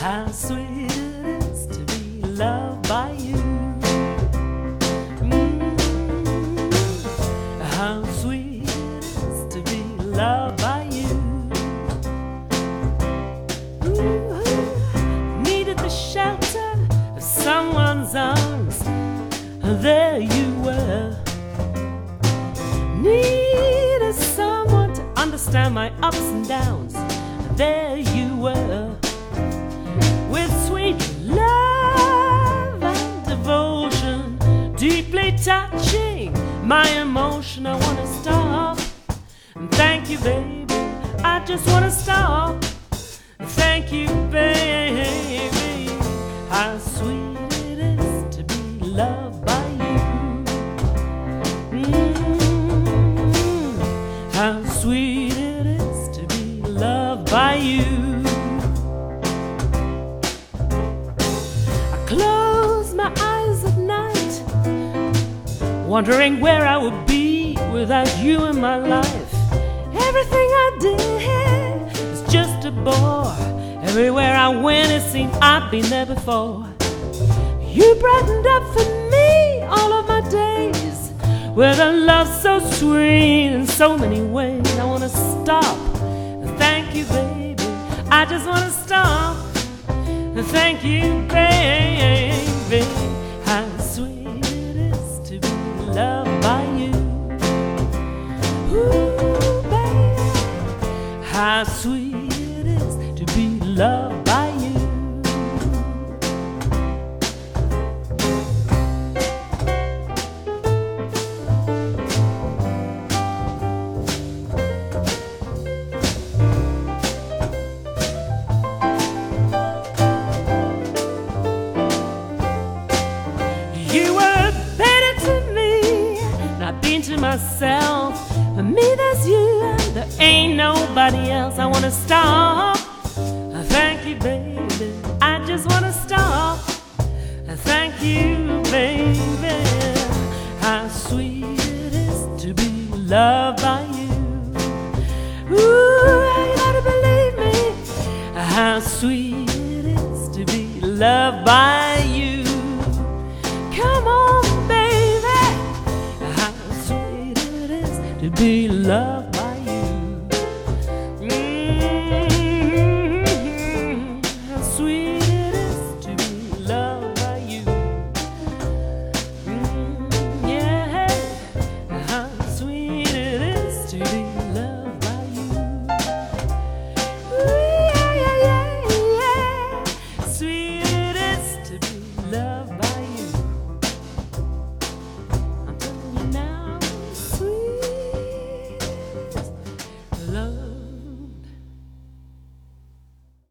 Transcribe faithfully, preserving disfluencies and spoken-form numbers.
How sweet it is to be loved by you. Mm. How sweet it is to be loved by you. Ooh. Needed the shelter of someone's arms. There you were. Needed someone to understand my ups and downs. There you were. With sweet love and devotion, deeply touching my emotion. I wanna stop and thank you, baby. I just wanna stop and thank you, baby. How sweet it is to be loved by you. Mm-hmm. How sweet it is to be loved by you. Close my eyes at night, wondering where I would be without you in my life. Everything I did is just a bore. Everywhere I went it seemed I'd been there before. You brightened up for me all of my days with a love so sweet in so many ways. I wanna stop and thank you, baby. I just wanna stop and thank you, baby. How sweet it is to be loved by you. Ooh, baby. How sweet it is to be loved by you. You were better to me than I've been to myself. For me, there's you, and there ain't nobody else. I wanna stop. Thank you, baby. I just wanna stop. Thank you, baby. How sweet it is to be loved by you. Ooh, you gotta believe me. How sweet it is to be loved by you. Come on, baby. How sweet it is to be loved by you. Mm-hmm. How sweet it is to be loved by you. Mm, yeah. How sweet it is to be loved by you. Ooh, yeah, yeah, yeah, yeah. Sweet it is to be loved